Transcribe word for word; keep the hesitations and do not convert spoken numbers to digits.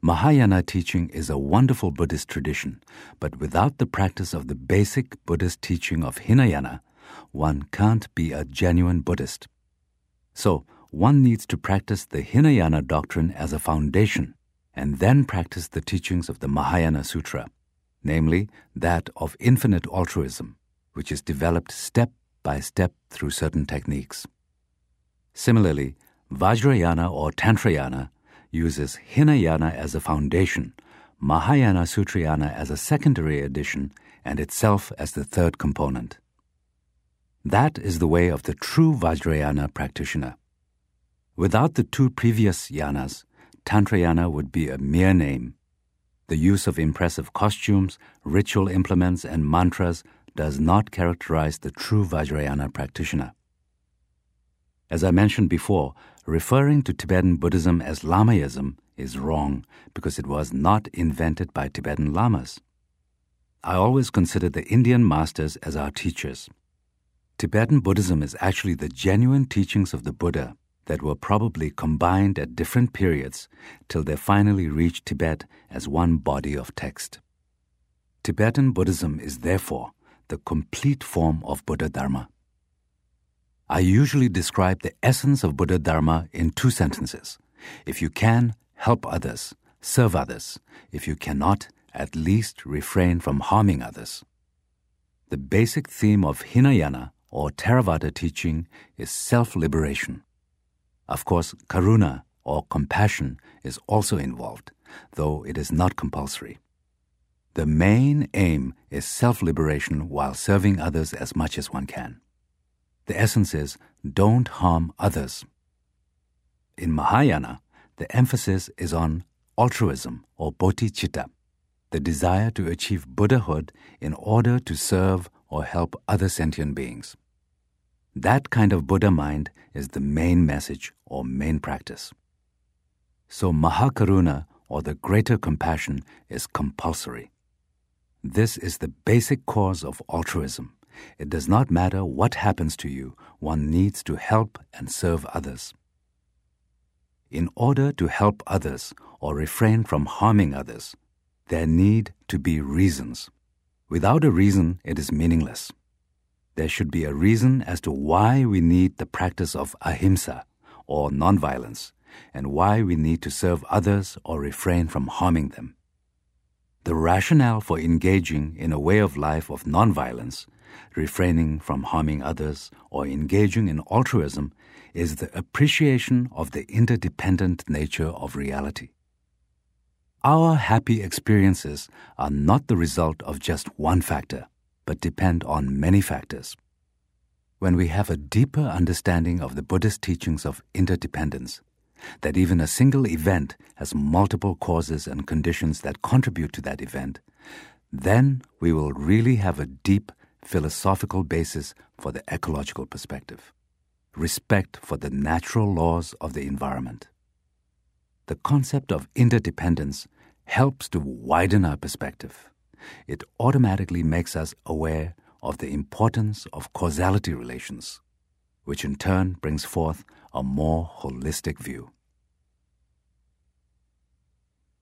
Mahayana teaching is a wonderful Buddhist tradition, but without the practice of the basic Buddhist teaching of Hinayana, one can't be a genuine Buddhist. So, one needs to practice the Hinayana doctrine as a foundation and then practice the teachings of the Mahayana Sutra, namely that of infinite altruism, which is developed step by step through certain techniques. Similarly, Vajrayana or Tantrayana uses Hinayana as a foundation, Mahayana Sutrayana as a secondary addition, and itself as the third component. That is the way of the true Vajrayana practitioner. Without the two previous yanas, Tantrayana would be a mere name. The use of impressive costumes, ritual implements, and mantras does not characterize the true Vajrayana practitioner. As I mentioned before, referring to Tibetan Buddhism as Lamaism is wrong because it was not invented by Tibetan lamas. I always consider the Indian masters as our teachers. Tibetan Buddhism is actually the genuine teachings of the Buddha that were probably combined at different periods till they finally reached Tibet as one body of text. Tibetan Buddhism is therefore the complete form of Buddha Dharma. I usually describe the essence of Buddha Dharma in two sentences. If you can, help others, serve others. If you cannot, at least refrain from harming others. The basic theme of Hinayana or Theravada teaching is self-liberation. Of course, karuna or compassion is also involved, though it is not compulsory. The main aim is self-liberation while serving others as much as one can. The essence is, don't harm others. In Mahayana, the emphasis is on altruism or bodhicitta, the desire to achieve Buddhahood in order to serve or help other sentient beings. That kind of Buddha mind is the main message or main practice. So Mahakaruna or the greater compassion is compulsory. This is the basic cause of altruism. It does not matter what happens to you, one needs to help and serve others. In order to help others or refrain from harming others, there need to be reasons. Without a reason, it is meaningless. There should be a reason as to why we need the practice of ahimsa, or nonviolence, and why we need to serve others or refrain from harming them. The rationale for engaging in a way of life of nonviolence, refraining from harming others, or engaging in altruism is the appreciation of the interdependent nature of reality. Our happy experiences are not the result of just one factor, but depend on many factors. When we have a deeper understanding of the Buddhist teachings of interdependence, that even a single event has multiple causes and conditions that contribute to that event, then we will really have a deep philosophical basis for the ecological perspective, respect for the natural laws of the environment. The concept of interdependence helps to widen our perspective. It automatically makes us aware of the importance of causality relations, which in turn brings forth a more holistic view.